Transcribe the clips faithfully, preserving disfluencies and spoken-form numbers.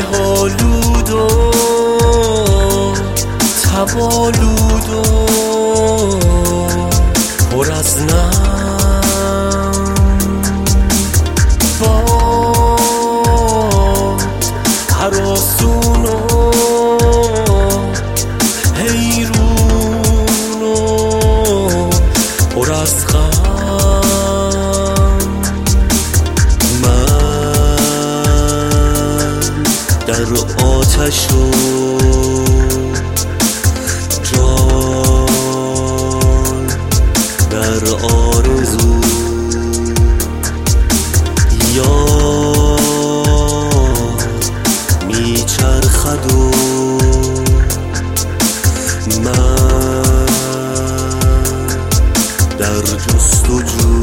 آلود و تبالود و پر از نم باد هراسون و حیرون و پر از غم من در آتش و جان در آرزو یار میچرخد و من در جستجو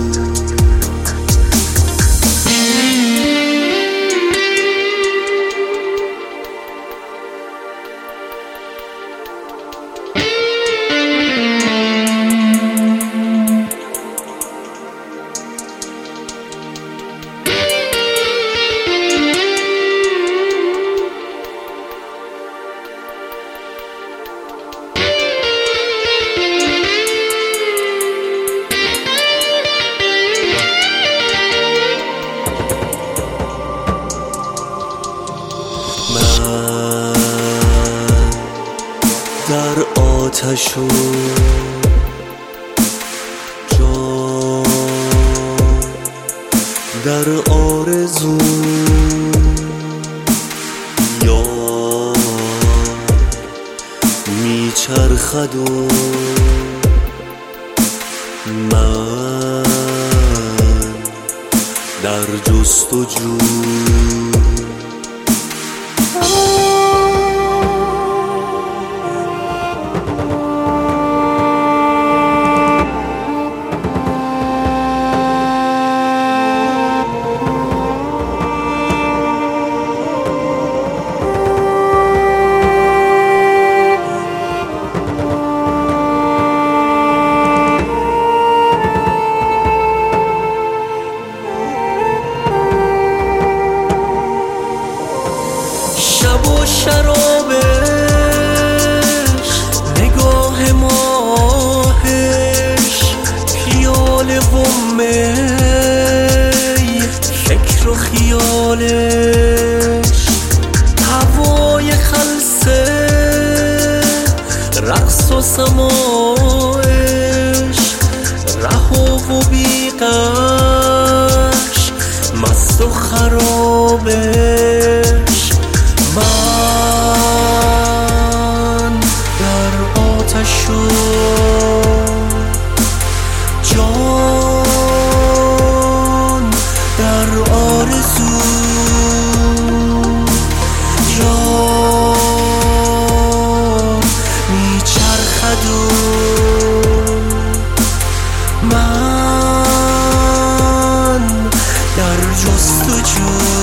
من در آتش و جان در آرزو یار میچرخد و من در جستجو شب و شرابش نگاه ماهش پیاله و می فکر و خیالش هوای خلصه رقص و سماعش رها و بیغش مست و خرابش من در آتش و جان در آرزو یار میچرخد و من در جستجو